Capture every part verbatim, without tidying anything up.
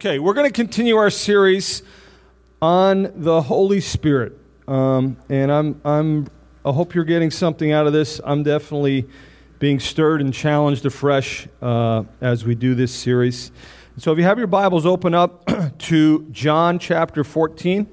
Okay, we're going to continue our series on the Holy Spirit, um, and I'm I'm I hope you're getting something out of this. I'm definitely being stirred and challenged afresh uh, as we do this series. So, if you have your Bibles, open up to John chapter fourteen,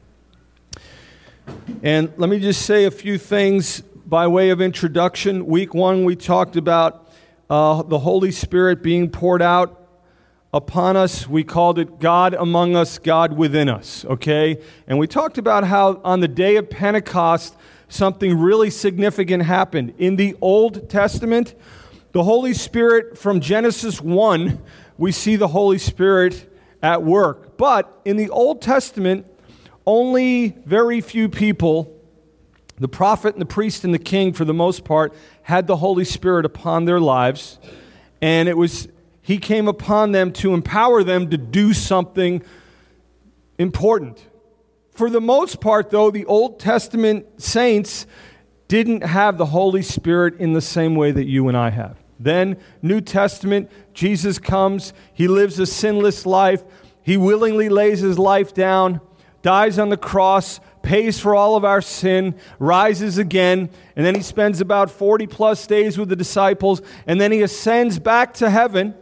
and let me just say a few things by way of introduction. Week one, we talked about uh, the Holy Spirit being poured out upon us. We called it God among us, God within us, okay? And we talked about how on the day of Pentecost, something really significant happened. In the Old Testament, the Holy Spirit, from Genesis one, we see the Holy Spirit at work. But in the Old Testament, only very few people, the prophet and the priest and the king for the most part, had the Holy Spirit upon their lives. And it was He came upon them to empower them to do something important. For the most part, though, the Old Testament saints didn't have the Holy Spirit in the same way that you and I have. Then, New Testament, Jesus comes, He lives a sinless life, He willingly lays His life down, dies on the cross, pays for all of our sin, rises again, and then He spends about forty plus days with the disciples, and then He ascends back to heaven.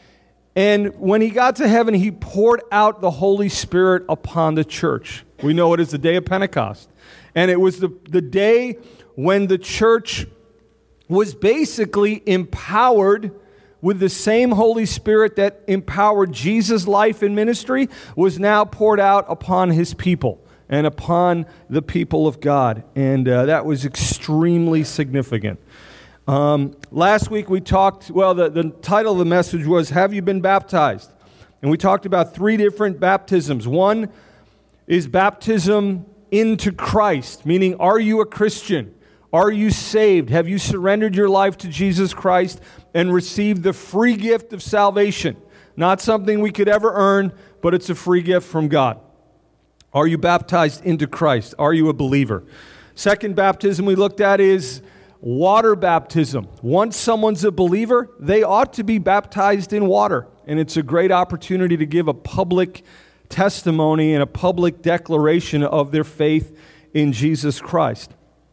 And when He got to heaven, He poured out the Holy Spirit upon the church. We know it as the day of Pentecost. And it was the, the day when the church was basically empowered with the same Holy Spirit that empowered Jesus' life and ministry, was now poured out upon His people and upon the people of God. And uh, that was extremely significant. Um, last week we talked, well, the, the title of the message was, Have You Been Baptized? And we talked about three different baptisms. One is baptism into Christ, meaning, are you a Christian? Are you saved? Have you surrendered your life to Jesus Christ and received the free gift of salvation? Not something we could ever earn, but it's a free gift from God. Are you baptized into Christ? Are you a believer? Second baptism we looked at is water baptism. Once someone's a believer, they ought to be baptized in water. And it's a great opportunity to give a public testimony and a public declaration of their faith in Jesus Christ.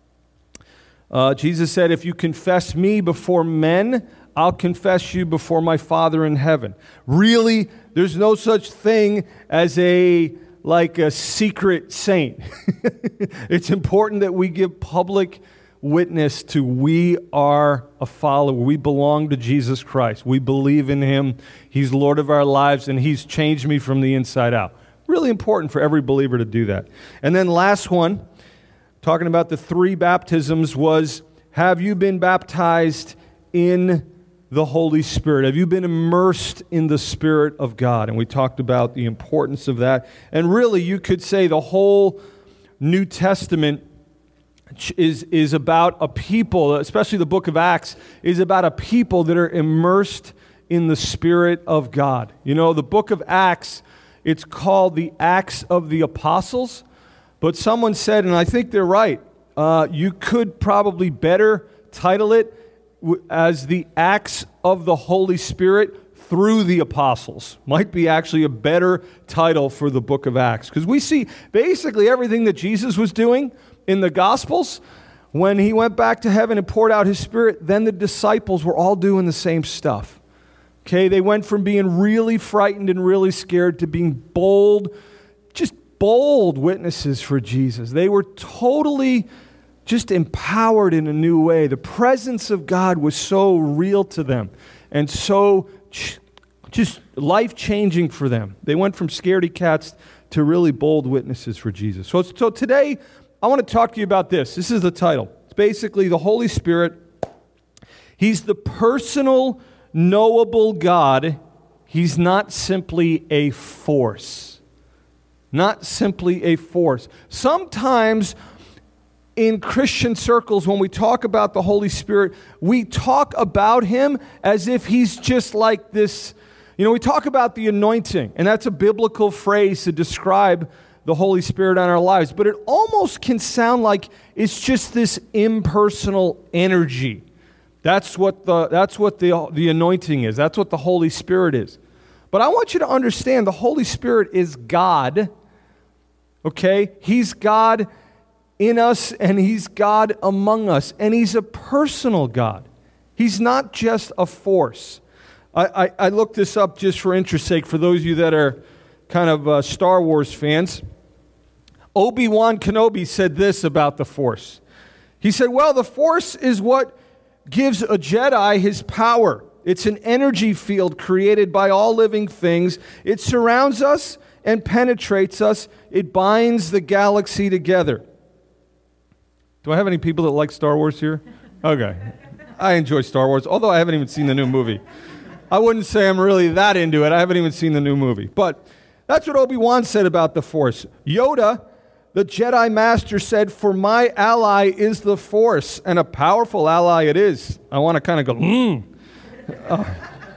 Uh, Jesus said, if you confess me before men, I'll confess you before my Father in heaven. Really, there's no such thing as a like a secret saint. It's important that we give public witness to we are a follower. We belong to Jesus Christ. We believe in Him. He's Lord of our lives, and He's changed me from the inside out. Really important for every believer to do that. And then last one, talking about the three baptisms, was, have you been baptized in the Holy Spirit? Have you been immersed in the Spirit of God? And we talked about the importance of that. And really, you could say the whole New Testament is is about a people, especially the book of Acts, is about a people that are immersed in the Spirit of God. You know, the book of Acts, it's called the Acts of the Apostles, but someone said, and I think they're right, uh, you could probably better title it as the Acts of the Holy Spirit through the Apostles. Might be actually a better title for the book of Acts, because we see basically everything that Jesus was doing in the Gospels. When He went back to heaven and poured out His Spirit, then the disciples were all doing the same stuff. Okay, they went from being really frightened and really scared to being bold, just bold witnesses for Jesus. They were totally just empowered in a new way. The presence of God was so real to them and so ch- just life-changing for them. They went from scaredy cats to really bold witnesses for Jesus. So, so today, I want to talk to you about this. This is the title. It's basically the Holy Spirit. He's the personal, knowable God. He's not simply a force. Not simply a force. Sometimes in Christian circles, when we talk about the Holy Spirit, we talk about Him as if He's just like this. You know, we talk about the anointing, and that's a biblical phrase to describe the Holy Spirit on our lives, but it almost can sound like it's just this impersonal energy. That's what the that's what the the anointing is. That's what the Holy Spirit is. But I want you to understand the Holy Spirit is God, okay? He's God in us, and He's God among us, and He's a personal God. He's not just a force. I, I, I looked this up just for interest's sake for those of you that are kind of uh, Star Wars fans. Obi-Wan Kenobi said this about the Force. He said, well, the Force is what gives a Jedi his power. It's an energy field created by all living things. It surrounds us and penetrates us. It binds the galaxy together. Do I have any people that like Star Wars here? Okay. I enjoy Star Wars, although I haven't even seen the new movie. I wouldn't say I'm really that into it. I haven't even seen the new movie. But that's what Obi-Wan said about the Force. Yoda, the Jedi Master, said, for my ally is the Force, and a powerful ally it is. I want to kind of go, hmm. Uh,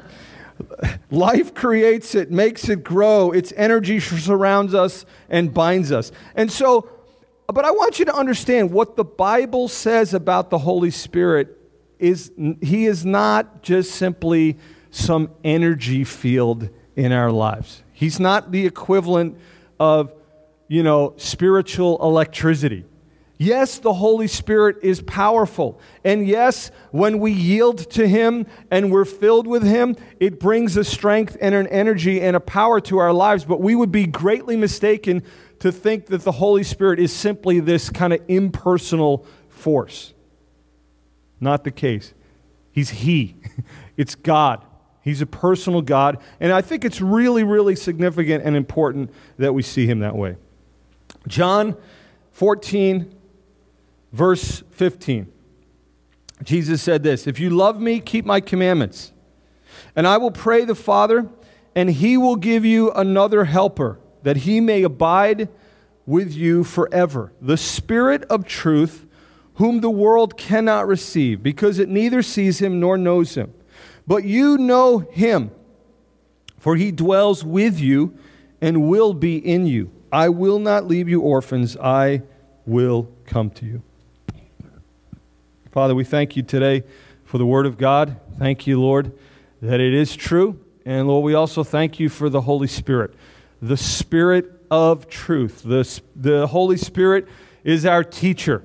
life creates it, makes it grow. Its energy surrounds us and binds us. And so, but I want you to understand what the Bible says about the Holy Spirit is He is not just simply some energy field in our lives. He's not the equivalent of, you know, spiritual electricity. Yes, the Holy Spirit is powerful. And yes, when we yield to Him and we're filled with Him, it brings a strength and an energy and a power to our lives. But we would be greatly mistaken to think that the Holy Spirit is simply this kind of impersonal force. Not the case. He's He. It's God. He's a personal God. And I think it's really, really significant and important that we see Him that way. John fourteen, verse fifteen. Jesus said this, if you love me, keep my commandments. And I will pray the Father, and He will give you another helper, that He may abide with you forever. The Spirit of truth, whom the world cannot receive, because it neither sees Him nor knows Him. But you know Him, for He dwells with you and will be in you. I will not leave you orphans. I will come to you. Father, we thank you today for the Word of God. Thank you, Lord, that it is true. And Lord, we also thank you for the Holy Spirit, the Spirit of truth. The, the Holy Spirit is our teacher.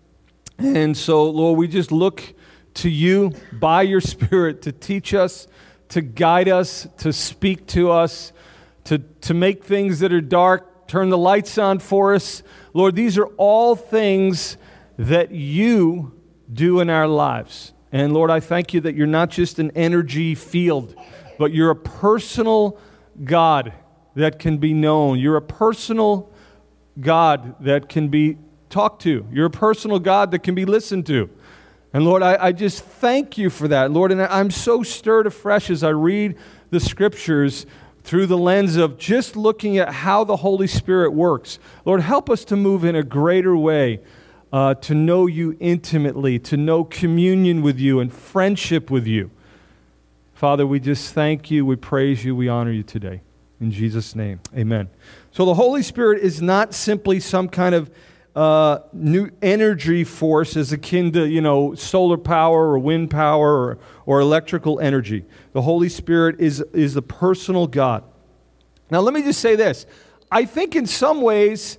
And so, Lord, we just look to you by your Spirit to teach us, to guide us, to speak to us, to, to make things that are dark, turn the lights on for us. Lord, these are all things that you do in our lives. And Lord, I thank you that you're not just an energy field, but you're a personal God that can be known. You're a personal God that can be talked to. You're a personal God that can be listened to. And Lord, I, I just thank you for that, Lord. And I'm so stirred afresh as I read the Scriptures through the lens of just looking at how the Holy Spirit works. Lord, help us to move in a greater way, uh, to know you intimately, to know communion with you and friendship with you. Father, we just thank you, we praise you, we honor you today. In Jesus' name, amen. So the Holy Spirit is not simply some kind of Uh, new energy force is akin to, you know, solar power or wind power or, or electrical energy. The Holy Spirit is, is the personal God. Now, let me just say this. I think in some ways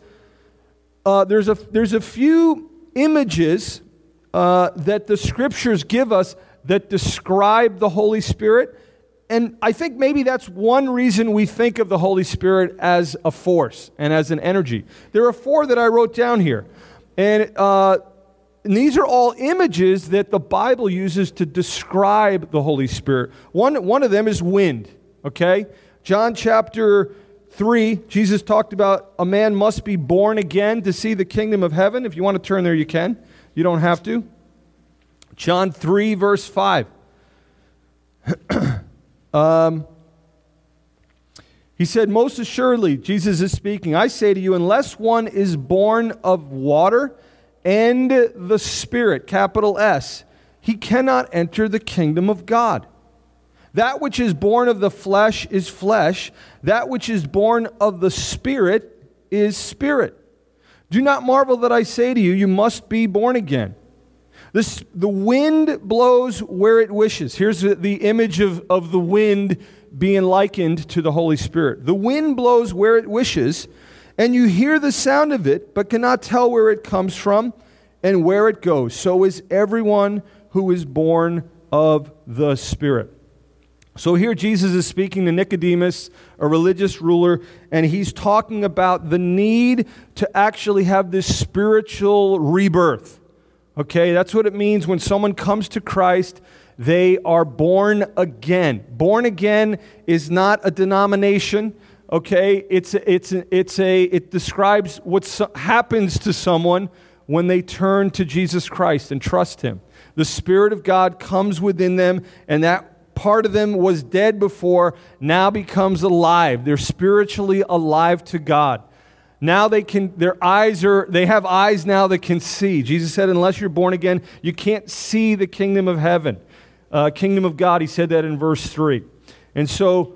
uh, there's a there's a few images uh, that the Scriptures give us that describe the Holy Spirit. And I think maybe that's one reason we think of the Holy Spirit as a force and as an energy. There are four that I wrote down here. And, uh, and these are all images that the Bible uses to describe the Holy Spirit. One, one of them is wind, okay? John chapter three, Jesus talked about a man must be born again to see the kingdom of heaven. If you want to turn there, you can. You don't have to. John three, verse five. Um, he said, most assuredly, Jesus is speaking, I say to you, unless one is born of water and the Spirit, capital S, he cannot enter the kingdom of God. That which is born of the flesh is flesh. That which is born of the Spirit is spirit. Do not marvel that I say to you, you must be born again. This, the wind blows where it wishes. Here's the, the image of, of the wind being likened to the Holy Spirit. The wind blows where it wishes, and you hear the sound of it, but cannot tell where it comes from and where it goes. So is everyone who is born of the Spirit. So here Jesus is speaking to Nicodemus, a religious ruler, and he's talking about the need to actually have this spiritual rebirth. Okay, that's what it means when someone comes to Christ. They are born again. Born again is not a denomination. Okay, it's a, it's a, it's a it describes what so, happens to someone when they turn to Jesus Christ and trust Him. The Spirit of God comes within them, and that part of them was dead before, now becomes alive. They're spiritually alive to God. Now they can, their eyes are, they have eyes now that can see. Jesus said, unless you're born again, you can't see the kingdom of heaven, uh, kingdom of God. He said that in verse three. And so,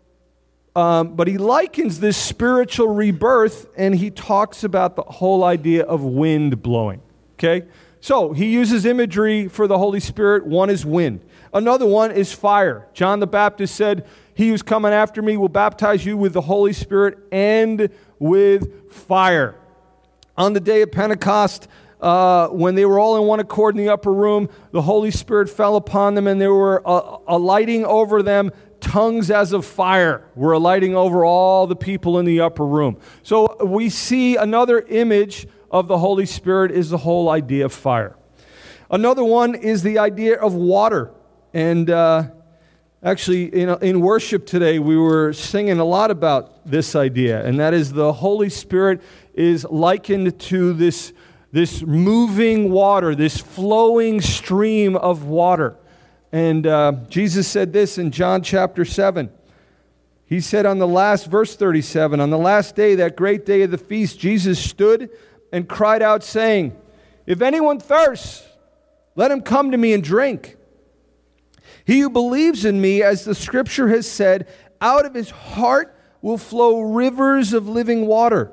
um, but he likens this spiritual rebirth, and he talks about the whole idea of wind blowing. Okay? So he uses imagery for the Holy Spirit. One is wind. Another one is fire. John the Baptist said, he who's coming after me will baptize you with the Holy Spirit and with fire. On the day of Pentecost, uh, when they were all in one accord in the upper room, the Holy Spirit fell upon them, and there were uh, alighting over them tongues as of fire were alighting over all the people in the upper room. So we see another image of the Holy Spirit is the whole idea of fire. Another one is the idea of water. And uh, actually, in, in worship today, we were singing a lot about this idea, and that is the Holy Spirit is likened to this, this moving water, this flowing stream of water. And uh, Jesus said this in John chapter seven. He said on the last, verse thirty-seven, on the last day, that great day of the feast, Jesus stood and cried out, saying, if anyone thirsts, let him come to me and drink. He who believes in me, as the Scripture has said, out of his heart will flow rivers of living water.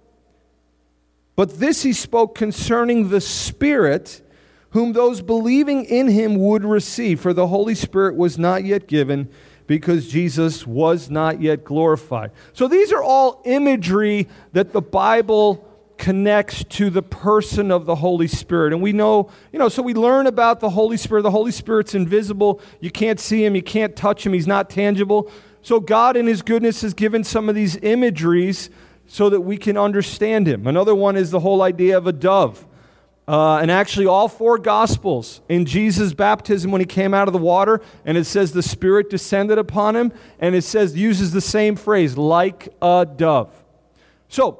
But this he spoke concerning the Spirit, whom those believing in him would receive. For the Holy Spirit was not yet given, because Jesus was not yet glorified. So these are all imagery that the Bible connects to the person of the Holy Spirit. And we know, you know, so we learn about the Holy Spirit. The Holy Spirit's invisible. You can't see him. You can't touch him. He's not tangible. So God in his goodness has given some of these imageries so that we can understand him. Another one is the whole idea of a dove. Uh, and actually all four Gospels, in Jesus' baptism when he came out of the water, and it says the Spirit descended upon him, and it says, uses the same phrase, like a dove. So,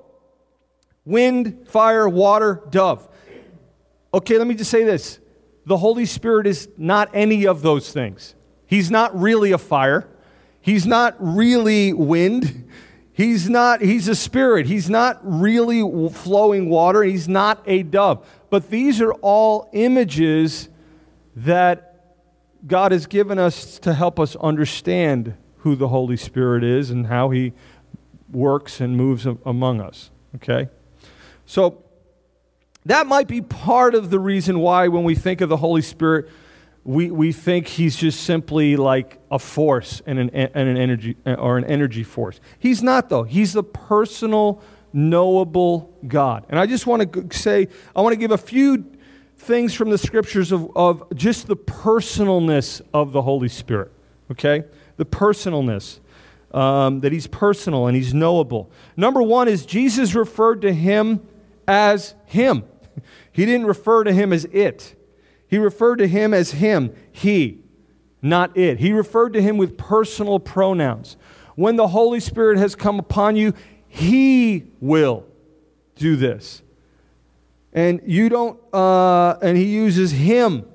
wind, fire, water, dove. Okay, let me just say this. The Holy Spirit is not any of those things. He's not really a fire. He's not really wind. He's not, he's a spirit. He's not really flowing water. He's not a dove. But these are all images that God has given us to help us understand who the Holy Spirit is and how he works and moves among us. Okay? So that might be part of the reason why when we think of the Holy Spirit, we, we think he's just simply like a force and an, and an energy or an energy force. He's not, though. He's the personal, knowable God. And I just want to say, I want to give a few things from the scriptures of, of just the personalness of the Holy Spirit. Okay? The personalness. Um, that he's personal and he's knowable. Number one is Jesus referred to him as him. He didn't refer to him as it. He referred to him as him, he, not it. He referred to him with personal pronouns. When the Holy Spirit has come upon you, he will do this. And you don't, uh, and he uses him.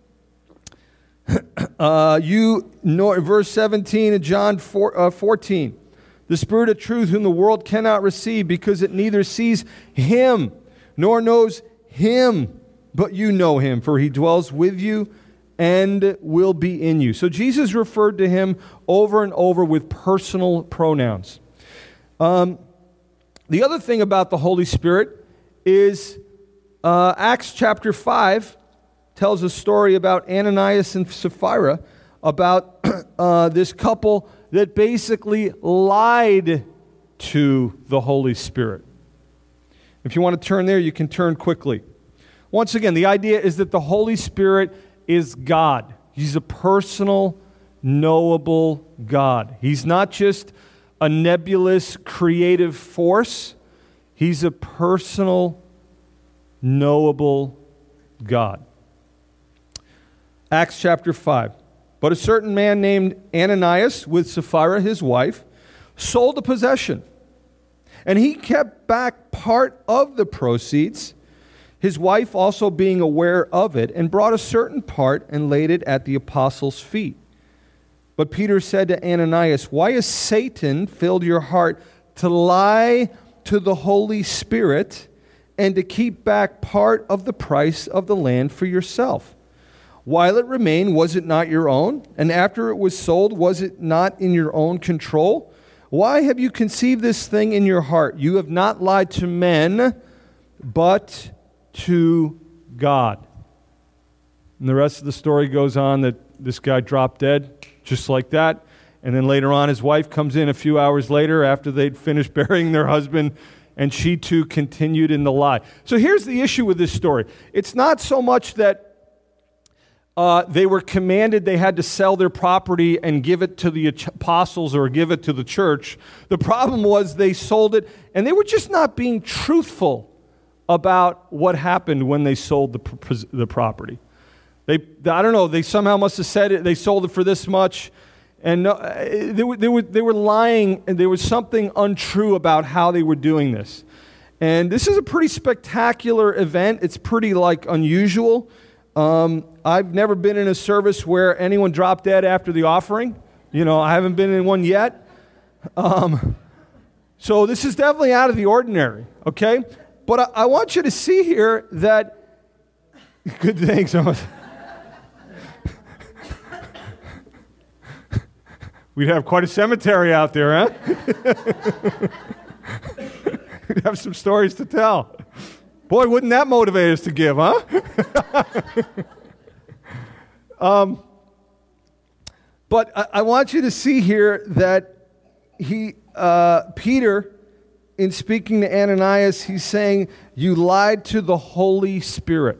uh, you know, verse seventeen of John four, uh, fourteen. The Spirit of truth whom the world cannot receive because it neither sees him nor knows him. But you know him, for he dwells with you and will be in you. So Jesus referred to him over and over with personal pronouns. Um, the other thing about the Holy Spirit is uh, Acts chapter five tells a story about Ananias and Sapphira, about uh, this couple that basically lied to the Holy Spirit. If you want to turn there, you can turn quickly. Once again, the idea is that the Holy Spirit is God. He's a personal, knowable God. He's not just a nebulous creative force. He's a personal, knowable God. Acts chapter five. But a certain man named Ananias, with Sapphira his wife, sold a possession, and he kept back part of the proceeds, his wife also being aware of it, and brought a certain part and laid it at the apostles' feet. But Peter said to Ananias, "Why has Satan filled your heart to lie to the Holy Spirit and to keep back part of the price of the land for yourself? While it remained, was it not your own? And after it was sold, was it not in your own control? Why have you conceived this thing in your heart? You have not lied to men, but to God." And the rest of the story goes on that this guy dropped dead, just like that. And then later on, his wife comes in a few hours later after they'd finished burying their husband, and she too continued in the lie. So here's the issue with this story. It's not so much that Uh, they were commanded they had to sell their property and give it to the apostles or give it to the church. The problem was they sold it, and they were just not being truthful about what happened when they sold the, the property. They, I don't know, they somehow must have said it, they sold it for this much, and no, they, were, they, were, they were lying, and there was something untrue about how they were doing this. And this is a pretty spectacular event. It's pretty, like, unusual. Um, I've never been in a service where anyone dropped dead after the offering. You know, I haven't been in one yet. Um, so this is definitely out of the ordinary, okay? But I, I want you to see here that, good things. We'd have quite a cemetery out there, huh? We'd have some stories to tell. Boy, wouldn't that motivate us to give, huh? um, but I, I want you to see here that he, uh, Peter, in speaking to Ananias, he's saying, "You lied to the Holy Spirit."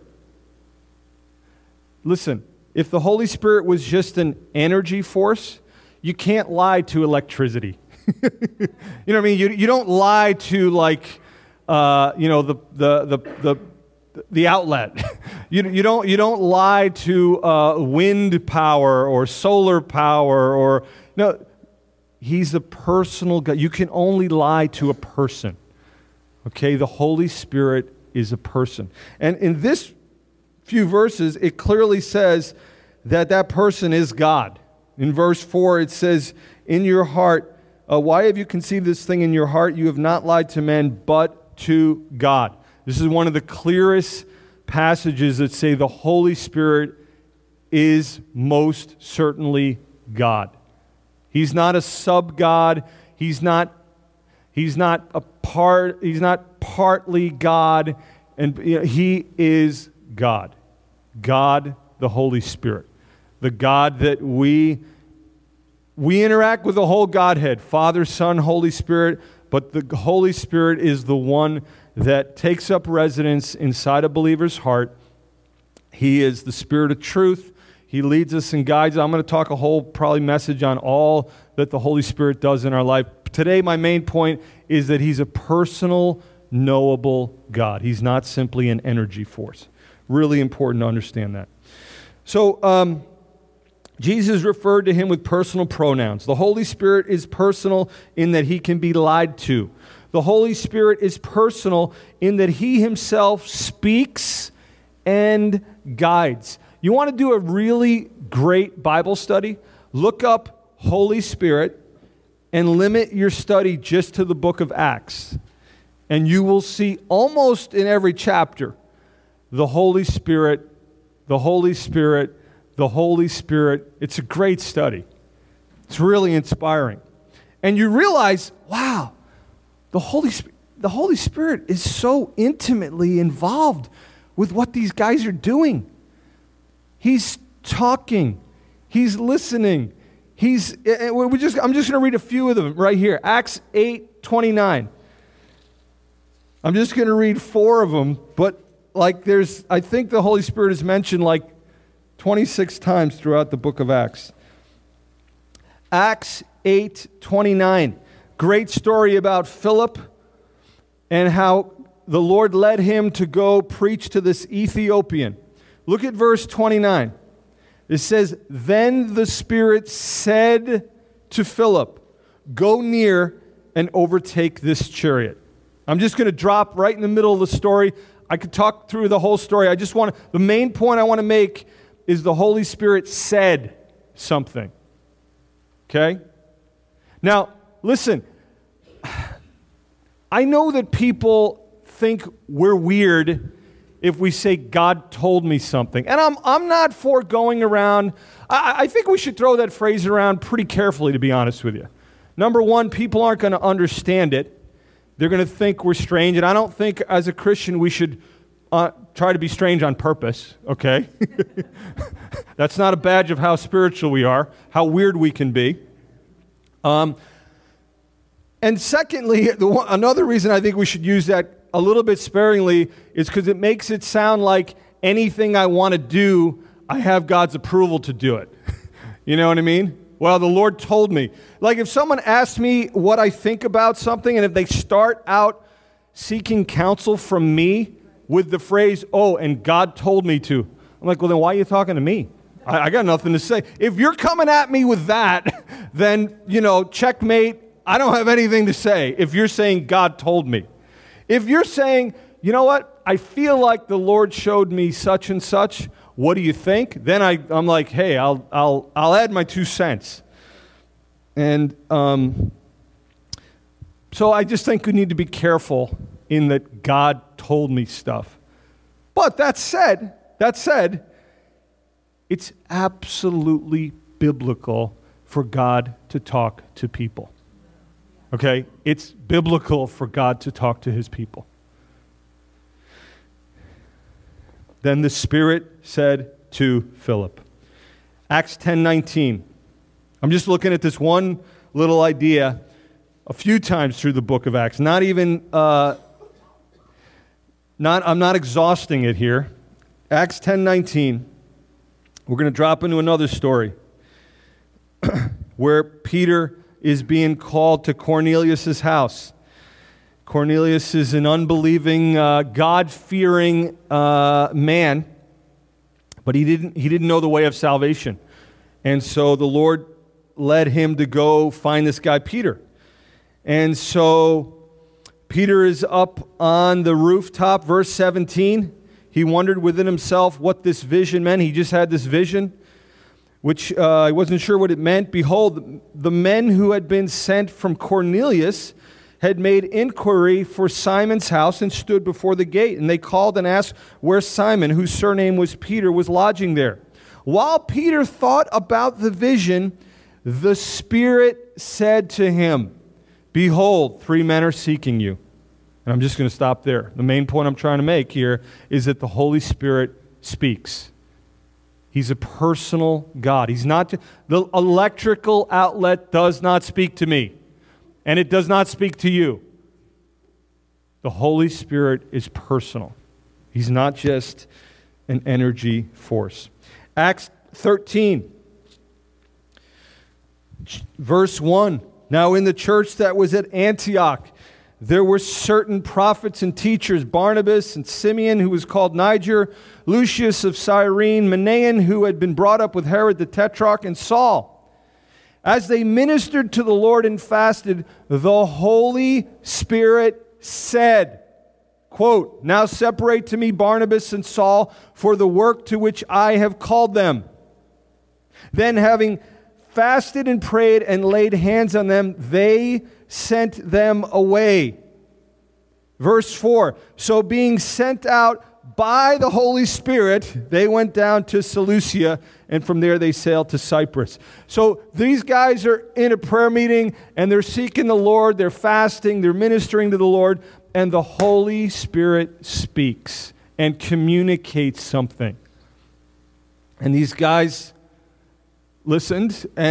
Listen, if the Holy Spirit was just an energy force, you can't lie to electricity. You know what I mean? You, you don't lie to, like, Uh, you know, the the the the, the outlet. you you don't you don't lie to uh, wind power or solar power or no. He's a personal God. You can only lie to a person. Okay, the Holy Spirit is a person, and in this few verses, it clearly says that that person is God. In verse four, it says, "In your heart, uh, why have you conceived this thing in your heart? You have not lied to men, but to God." This is one of the clearest passages that say the Holy Spirit is most certainly God. He's not a sub-God. He's not, he's not a part, he's not partly God, and you know, he is God. God, the Holy Spirit. The God that we we interact with the whole Godhead, Father, Son, Holy Spirit. But the Holy Spirit is the one that takes up residence inside a believer's heart. He is the Spirit of truth. He leads us and guides. I'm going to talk a whole probably message on all that the Holy Spirit does in our life. Today, my main point is that he's a personal, knowable God. He's not simply an energy force. Really important to understand that. So, um, Jesus referred to him with personal pronouns. The Holy Spirit is personal in that he can be lied to. The Holy Spirit is personal in that he himself speaks and guides. You want to do a really great Bible study? Look up Holy Spirit and limit your study just to the book of Acts. And you will see almost in every chapter the Holy Spirit, the Holy Spirit, the Holy Spirit. It's a great study. It's really inspiring. And you realize, wow, the Holy Spirit, the Holy Spirit is so intimately involved with what these guys are doing. He's talking. He's listening. He's, we just, I'm just going to read a few of them right here. Acts eight twenty-nine. I'm just going to read four of them, but like there's, I think the Holy Spirit is mentioned like twenty-six times throughout the book of Acts. Acts eight twenty-nine. Great story about Philip and how the Lord led him to go preach to this Ethiopian. Look at verse twenty-nine. It says, "Then the Spirit said to Philip, 'Go near and overtake this chariot.'" I'm just going to drop right in the middle of the story. I could talk through the whole story. I just want to, the main point I want to make is the Holy Spirit said something. Okay? Now, listen. I know that people think we're weird if we say God told me something. And I'm I'm not for going around. I, I think we should throw that phrase around pretty carefully, to be honest with you. Number one, people aren't going to understand it. They're going to think we're strange. And I don't think as a Christian we should uh, try to be strange on purpose, okay? That's not a badge of how spiritual we are, how weird we can be. Um, and secondly, the one, another reason I think we should use that a little bit sparingly is because it makes it sound like anything I want to do, I have God's approval to do it. You know what I mean? Well, the Lord told me. Like if someone asks me what I think about something, and if they start out seeking counsel from me with the phrase, "Oh, and God told me to," I'm like, well, then why are you talking to me? I, I got nothing to say. If you're coming at me with that, then, you know, checkmate. I don't have anything to say if you're saying God told me. If you're saying, you know what, I feel like the Lord showed me such and such, what do you think? Then I, I'm like, hey, I'll I'll I'll add my two cents. And um, so I just think we need to be careful in that God told me stuff. But that said, that said, it's absolutely biblical for God to talk to people. Okay? It's biblical for God to talk to his people. Then the Spirit said to Philip. Acts ten nineteen. I'm just looking at this one little idea a few times through the book of Acts. Not even, uh, not I'm not exhausting it here. Acts ten nineteen. We're going to drop into another story where Peter is being called to Cornelius' house. Cornelius is an unbelieving, uh, God-fearing uh, man, but he didn't he didn't know the way of salvation. And so the Lord led him to go find this guy, Peter. And so Peter is up on the rooftop, verse seventeen. He wondered within himself what this vision meant. He just had this vision, which uh, he wasn't sure what it meant. Behold, the men who had been sent from Cornelius had made inquiry for Simon's house and stood before the gate. And they called and asked where Simon, whose surname was Peter, was lodging there. While Peter thought about the vision, the Spirit said to him, "Behold, three men are seeking you." And I'm just going to stop there. The main point I'm trying to make here is that the Holy Spirit speaks. He's a personal God. He's not, the electrical outlet does not speak to me, and it does not speak to you. The Holy Spirit is personal. He's not just an energy force. Acts thirteen, verse one. Now in the church that was at Antioch, there were certain prophets and teachers, Barnabas and Simeon, who was called Niger, Lucius of Cyrene, Manaen, who had been brought up with Herod the Tetrarch, and Saul. As they ministered to the Lord and fasted, the Holy Spirit said, quote, "Now separate to me Barnabas and Saul for the work to which I have called them." Then having fasted and prayed and laid hands on them, they sent them away. Verse four, so being sent out by the Holy Spirit, they went down to Seleucia, and from there they sailed to Cyprus. So these guys are in a prayer meeting, and they're seeking the Lord, they're fasting, they're ministering to the Lord, and the Holy Spirit speaks and communicates something. And these guys listened, and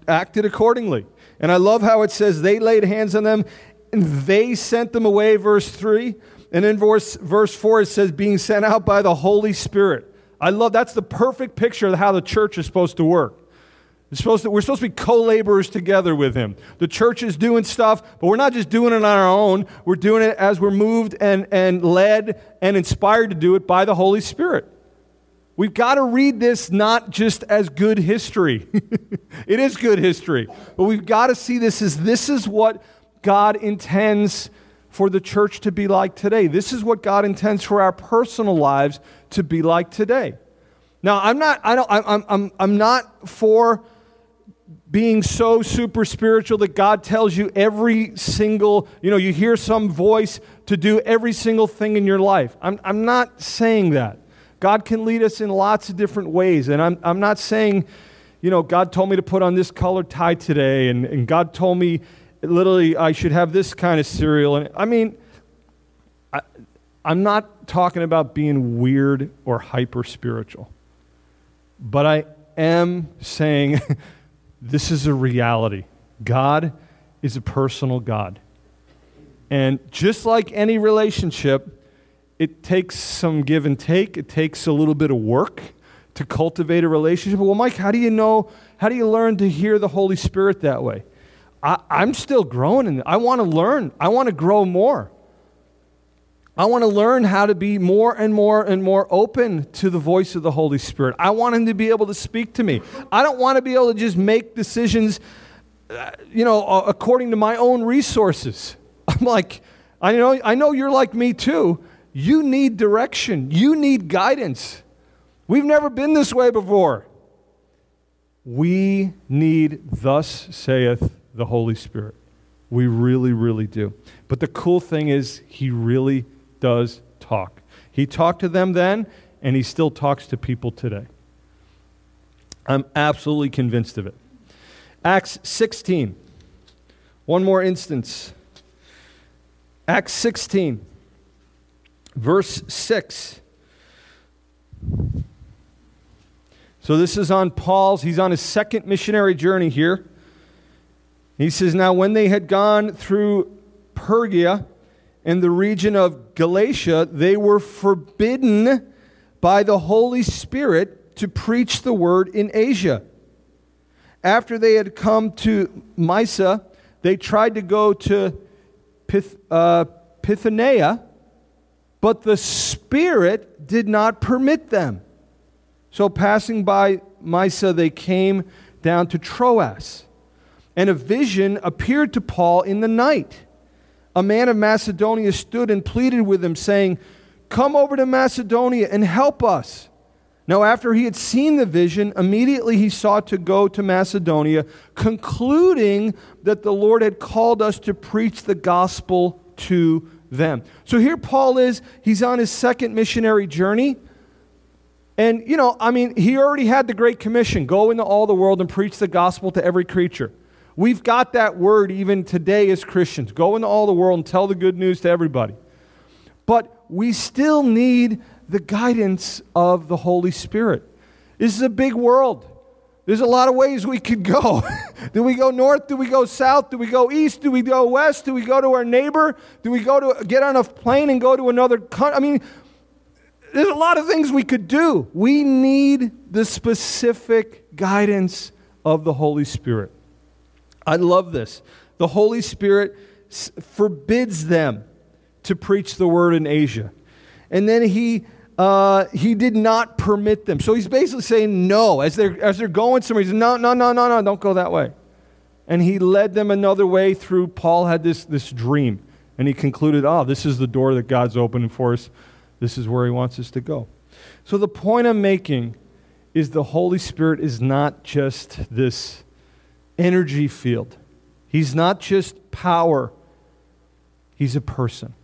acted accordingly. And I love how it says they laid hands on them and they sent them away, verse three. And in verse, verse four it says being sent out by the Holy Spirit. I love, that's the perfect picture of how the church is supposed to work. It's supposed to, we're supposed to be co-laborers together with him. The church is doing stuff, but we're not just doing it on our own. We're doing it as we're moved and, and led and inspired to do it by the Holy Spirit. We've got to read this not just as good history. It is good history. But we've got to see this as this is what God intends for the church to be like today. This is what God intends for our personal lives to be like today. Now, I'm not, I don't, I'm, I'm, I'm not for being so super spiritual that God tells you every single, you know, you hear some voice to do every single thing in your life. I'm, I'm not saying that. God can lead us in lots of different ways. And I'm, I'm not saying, you know, God told me to put on this colored tie today, and, and God told me literally I should have this kind of cereal. And I mean, I, I'm not talking about being weird or hyper spiritual. But I am saying this is a reality. God is a personal God. And just like any relationship, it takes some give and take. It takes a little bit of work to cultivate a relationship. Well, Mike, how do you know, how do you learn to hear the Holy Spirit that way? I, I'm still growing in it. I want to learn. I want to grow more. I want to learn how to be more and more and more open to the voice of the Holy Spirit. I want him to be able to speak to me. I don't want to be able to just make decisions, uh, you know, uh, according to my own resources. I'm like, I know, I know you're like me too. You need direction. You need guidance. We've never been this way before. We need, thus saith the Holy Spirit. We really, really do. But the cool thing is, he really does talk. He talked to them then, and he still talks to people today. I'm absolutely convinced of it. Acts sixteen. One more instance. Acts sixteen, verse six. So this is on Paul's, he's on his second missionary journey here. He says, now when they had gone through Pergia and the region of Galatia, they were forbidden by the Holy Spirit to preach the word in Asia. After they had come to Mysia, they tried to go to Pith, uh, Bithynia, but the Spirit did not permit them. So passing by Mysia, they came down to Troas. And a vision appeared to Paul in the night. A man of Macedonia stood and pleaded with him, saying, come over to Macedonia and help us. Now after he had seen the vision, immediately he sought to go to Macedonia, concluding that the Lord had called us to preach the gospel to them. So here Paul is, he's on his second missionary journey. And, you know, I mean, he already had the Great Commission, go into all the world and preach the gospel to every creature. We've got that word even today as Christians. Go into all the world and tell the good news to everybody. But we still need the guidance of the Holy Spirit. This is a big world. There's a lot of ways we could go. Do we go north? Do we go south? Do we go east? Do we go west? Do we go to our neighbor? Do we go to get on a plane and go to another country? I mean, there's a lot of things we could do. We need the specific guidance of the Holy Spirit. I love this. The Holy Spirit forbids them to preach the word in Asia. And then he uh, he did not permit them. So he's basically saying no. As they're, as they're going somewhere, he says, no, no, no, no, no, don't go that way. And he led them another way through. Paul had this, this dream. And he concluded, oh, this is the door that God's opening for us. This is where he wants us to go. So the point I'm making is the Holy Spirit is not just this energy field. He's not just power. He's a person.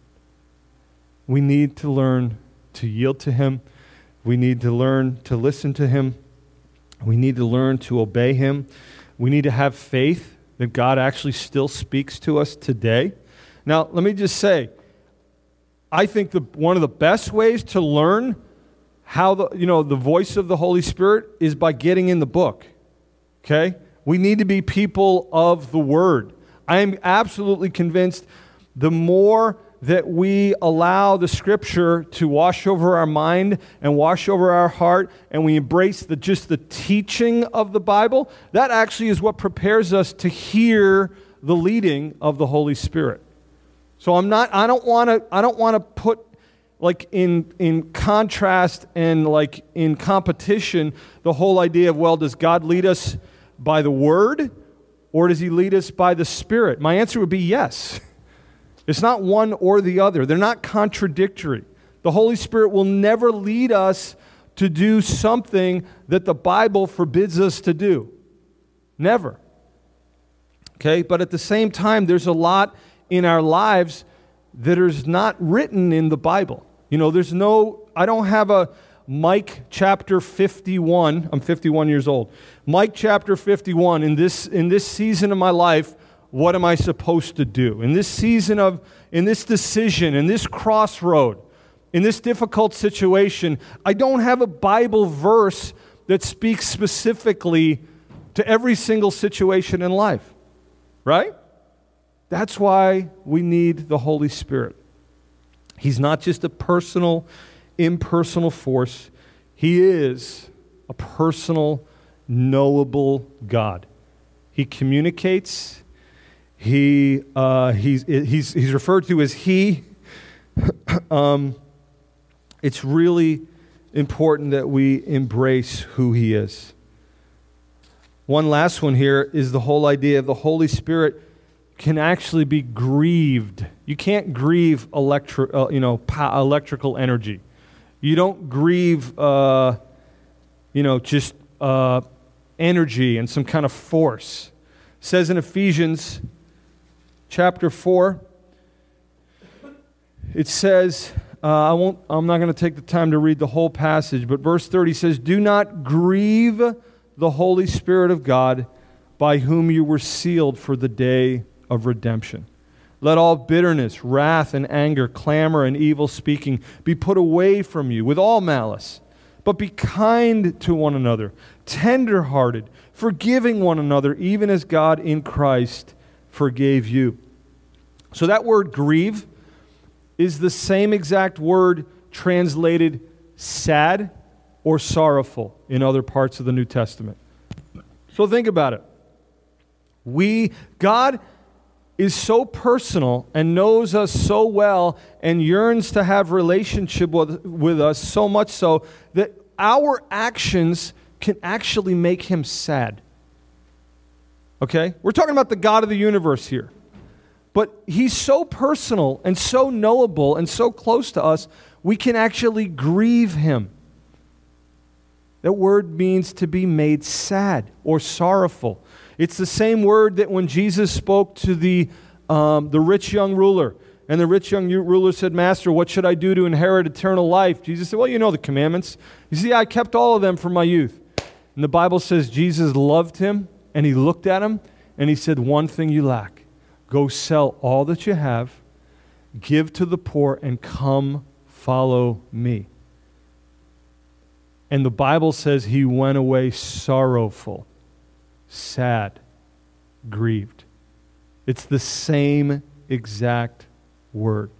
We need to learn to yield to him. We need to learn to listen to him. We need to learn to obey him. We need to have faith that God actually still speaks to us today. Now, let me just say, I think the one of the best ways to learn how the you know the voice of the Holy Spirit is by getting in the book. Okay? We need to be people of the Word. I am absolutely convinced the more that we allow the Scripture to wash over our mind and wash over our heart, and we embrace the, just the teaching of the Bible, that actually is what prepares us to hear the leading of the Holy Spirit. So I'm not, I don't want to, I don't want to put like in in contrast and like in competition the whole idea of, well, does God lead us by the Word or does He lead us by the Spirit? My answer would be yes. It's not one or the other. They're not contradictory. The Holy Spirit will never lead us to do something that the Bible forbids us to do. Never. Okay? But at the same time, there's a lot in our lives that is not written in the Bible. You know, there's no, I don't have a Mike chapter fifty-one. I'm fifty-one years old. Mike chapter fifty-one, in this in this season of my life, what am I supposed to do? In this season of, in this decision, in this crossroad, in this difficult situation, I don't have a Bible verse that speaks specifically to every single situation in life. Right? That's why we need the Holy Spirit. He's not just a personal, impersonal force. He is a personal, knowable God. He communicates. He uh, he's he's he's referred to as He. um, it's really important that we embrace who He is. One last one here is the whole idea of the Holy Spirit can actually be grieved. You can't grieve electri- uh, you know, po- electrical energy. You don't grieve, uh, you know, just uh, energy and some kind of force. It says in Ephesians chapter four, it says, uh, I won't. I'm not going to take the time to read the whole passage, but verse thirty says, "Do not grieve the Holy Spirit of God, by whom you were sealed for the day of redemption. Let all bitterness, wrath, and anger, clamor, and evil speaking be put away from you with all malice. But be kind to one another, tender-hearted, forgiving one another, even as God in Christ forgave you." So that word grieve is the same exact word translated sad or sorrowful in other parts of the New Testament. So think about it. We, God is so personal and knows us so well and yearns to have relationship with, with us so much so that our actions can actually make Him sad. Okay? We're talking about the God of the universe here. But He's so personal and so knowable and so close to us, we can actually grieve Him. That word means to be made sad or sorrowful. It's the same word that when Jesus spoke to the um, the rich young ruler, and the rich young ruler said, "Master, what should I do to inherit eternal life?" Jesus said, "Well, you know the commandments." You see, I kept all of them from my youth. And the Bible says Jesus loved him, and He looked at him, and He said, "One thing you lack. Go sell all that you have, give to the poor, and come follow me." And the Bible says he went away sorrowful, sad, grieved. It's the same exact word.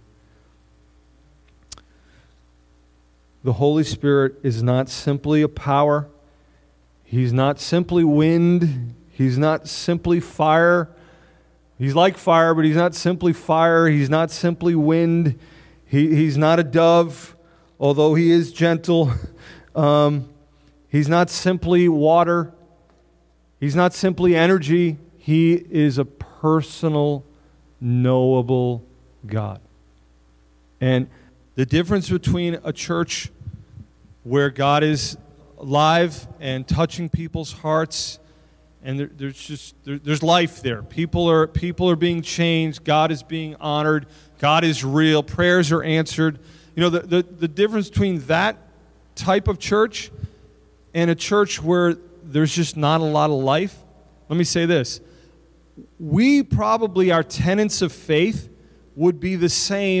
The Holy Spirit is not simply a power. He's not simply wind. He's not simply fire. He's like fire, but He's not simply fire. He's not simply wind. He, he's not a dove, although He is gentle. Um, he's not simply water. He's not simply energy. He is a personal, knowable God. And the difference between a church where God is alive and touching people's hearts, and there, there's just there, there's life there. People are people are being changed. God is being honored. God is real. Prayers are answered. You know, the, the, the difference between that type of church and a church where there's just not a lot of life. Let me say this. We probably, our tenets of faith would be the same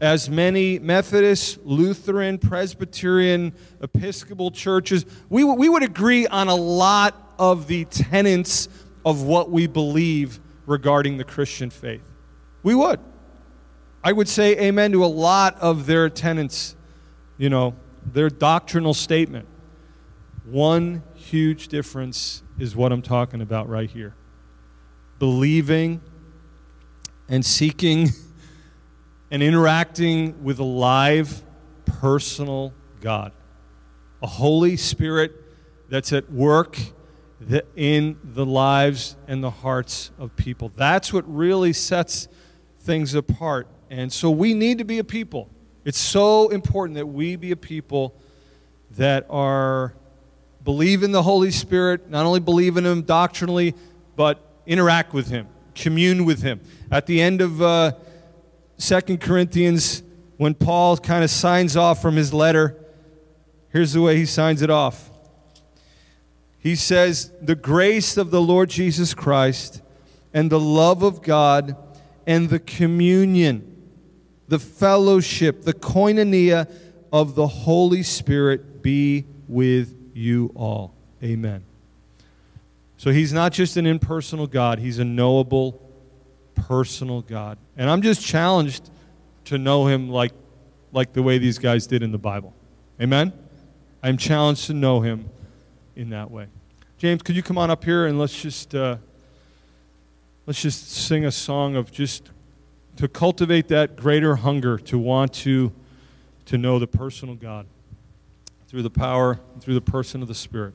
as many Methodist, Lutheran, Presbyterian, Episcopal churches, we, we would agree on a lot of the tenets of what we believe regarding the Christian faith. We would. I would say amen to a lot of their tenets, you know, their doctrinal statement. One huge difference is what I'm talking about right here. Believing and seeking and interacting with a live, personal God. A Holy Spirit that's at work in the lives and the hearts of people. That's what really sets things apart. And so we need to be a people. It's so important that we be a people that are believe in the Holy Spirit, not only believe in Him doctrinally, but interact with Him, commune with Him. At the end of uh, Second Corinthians, when Paul kind of signs off from his letter, here's the way he signs it off. He says, "The grace of the Lord Jesus Christ and the love of God and the communion, the fellowship, the koinonia of the Holy Spirit be with you all." Amen. So He's not just an impersonal God. He's a knowable, personal God. And I'm just challenged to know Him like, like the way these guys did in the Bible. Amen? I'm challenged to know Him in that way. James, could you come on up here and let's just uh, let's just sing a song of just to cultivate that greater hunger to want to to know the personal God through the power and through the person of the Spirit.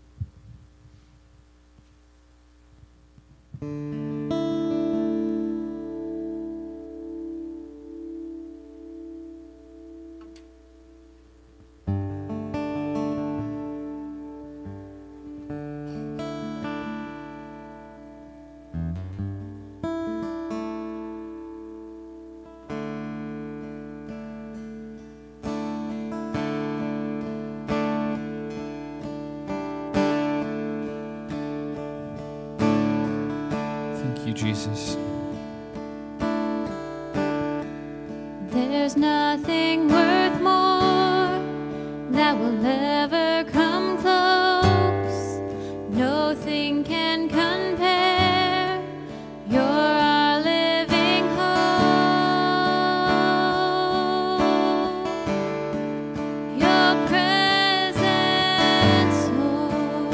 Jesus. There's nothing worth more that will ever come close. Nothing can compare. You're our living hope. Your presence, Lord.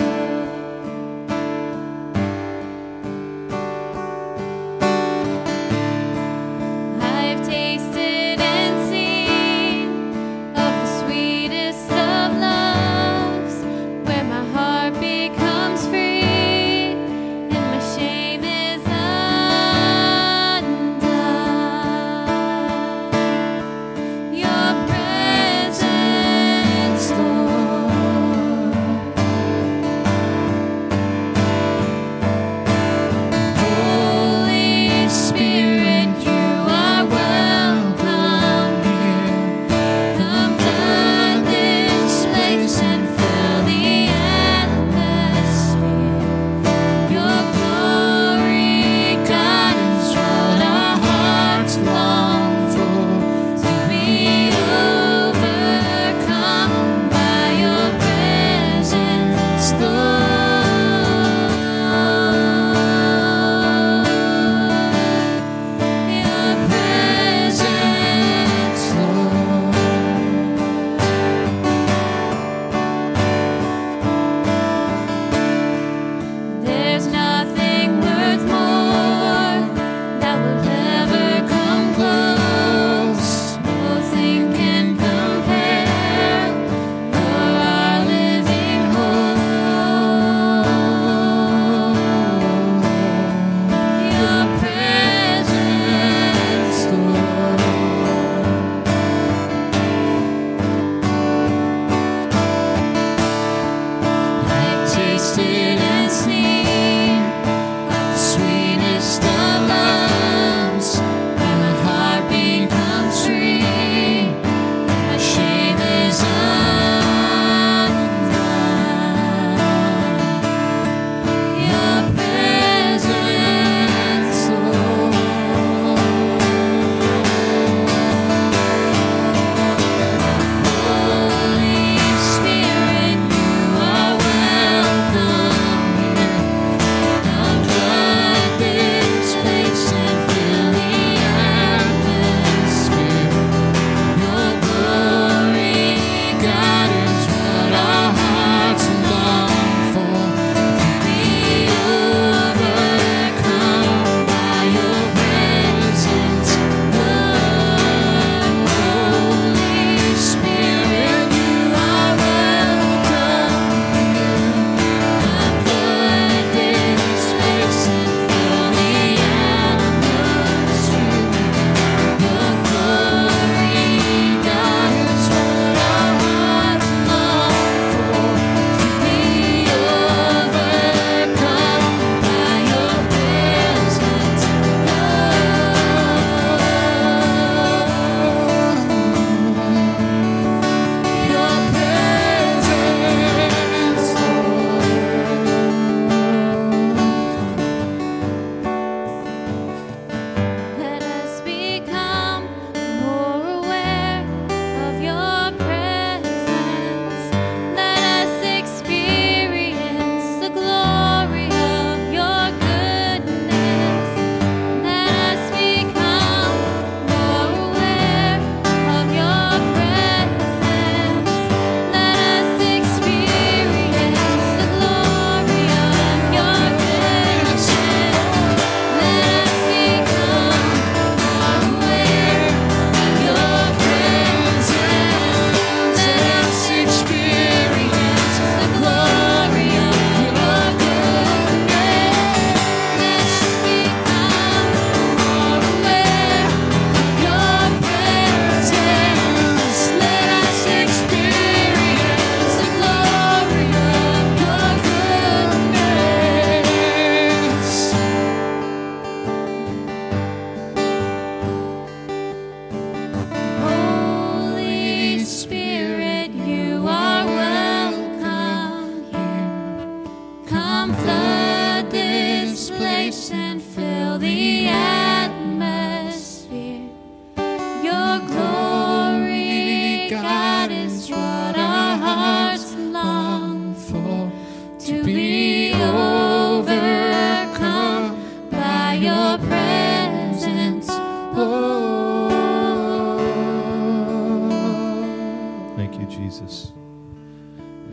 I've tasted and seen of the sweetest of love.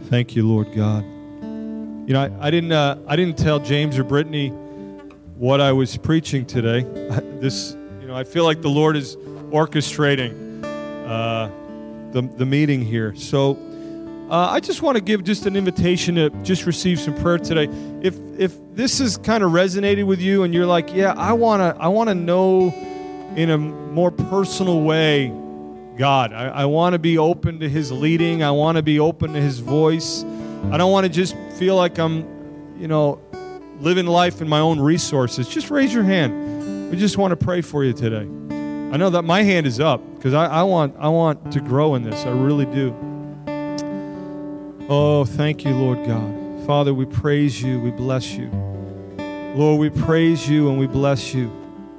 Thank you, Lord God. You know, I, I didn't uh, I didn't tell James or Brittany what I was preaching today. This, you know, I feel like the Lord is orchestrating uh, the the meeting here. So uh, I just want to give just an invitation to just receive some prayer today. If if this has kind of resonated with you and you're like, yeah, I wanna I wanna know in a more personal way God. I, I want to be open to His leading. I want to be open to His voice. I don't want to just feel like I'm, you know, living life in my own resources. Just raise your hand. We just want to pray for you today. I know that my hand is up because I, I want I want to grow in this. I really do. Oh, thank you, Lord God. Father, we praise you. We bless you. Lord, we praise you and we bless you.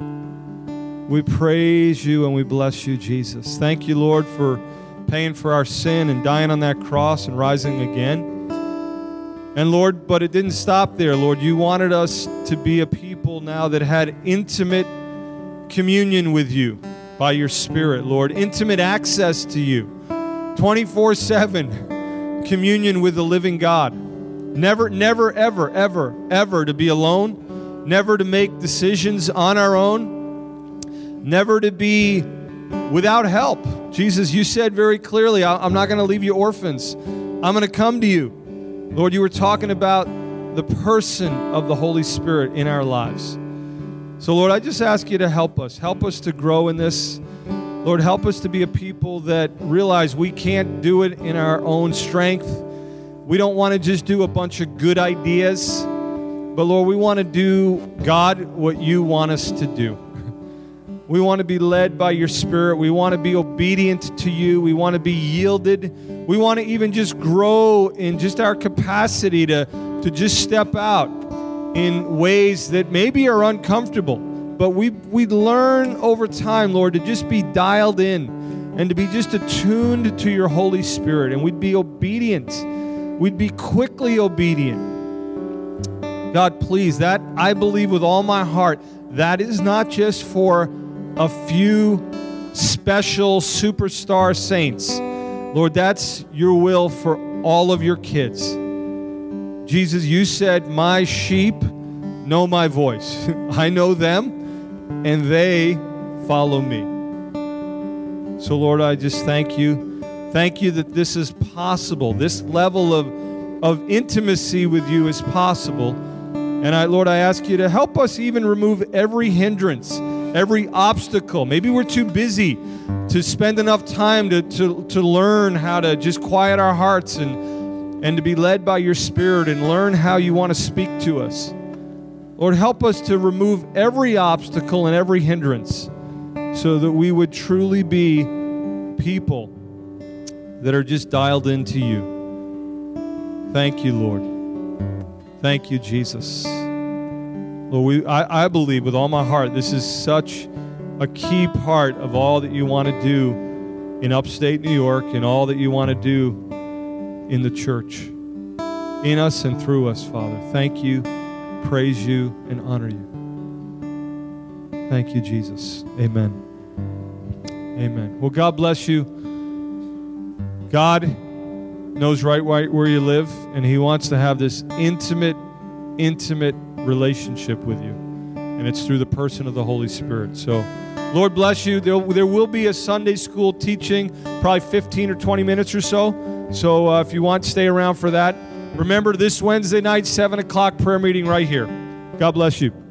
We praise you and we bless you, Jesus. Thank you, Lord, for paying for our sin and dying on that cross and rising again. And Lord, but it didn't stop there, Lord. You wanted us to be a people now that had intimate communion with you by your Spirit, Lord. Intimate access to you. twenty-four seven communion with the living God. Never, never, ever, ever, ever to be alone. Never to make decisions on our own. Never to be without help. Jesus, you said very clearly, I'm not going to leave you orphans. I'm going to come to you. Lord, you were talking about the person of the Holy Spirit in our lives. So, Lord, I just ask you to help us. Help us to grow in this. Lord, help us to be a people that realize we can't do it in our own strength. We don't want to just do a bunch of good ideas. But, Lord, we want to do, God, what you want us to do. We want to be led by your Spirit. We want to be obedient to you. We want to be yielded. We want to even just grow in just our capacity to, to just step out in ways that maybe are uncomfortable. But we we learn over time, Lord, to just be dialed in and to be just attuned to your Holy Spirit. And we'd be obedient. We'd be quickly obedient. God, please, that I believe with all my heart, that is not just for a few special superstar saints. Lord, that's your will for all of your kids. Jesus, you said, my sheep know my voice. I know them, and they follow me. So, Lord, I just thank you. Thank you that this is possible. This level of, of intimacy with you is possible. And, I, Lord, I ask you to help us even remove every hindrance, every obstacle. Maybe we're too busy to spend enough time to, to, to learn how to just quiet our hearts and, and to be led by your Spirit and learn how you want to speak to us. Lord, help us to remove every obstacle and every hindrance so that we would truly be people that are just dialed into you. Thank you, Lord. Thank you, Jesus. Lord, we, I, I believe with all my heart this is such a key part of all that you want to do in upstate New York and all that you want to do in the church, in us and through us, Father. Thank you, praise you, and honor you. Thank you, Jesus. Amen. Amen. Well, God bless you. God knows right where you live, and He wants to have this intimate, intimate relationship with you, and it's through the person of the Holy Spirit. So, Lord bless you. There, there will be a Sunday school teaching, probably fifteen or twenty minutes or so. So uh, if you want, stay around for that. Remember, this Wednesday night, seven o'clock prayer meeting right here. God bless you.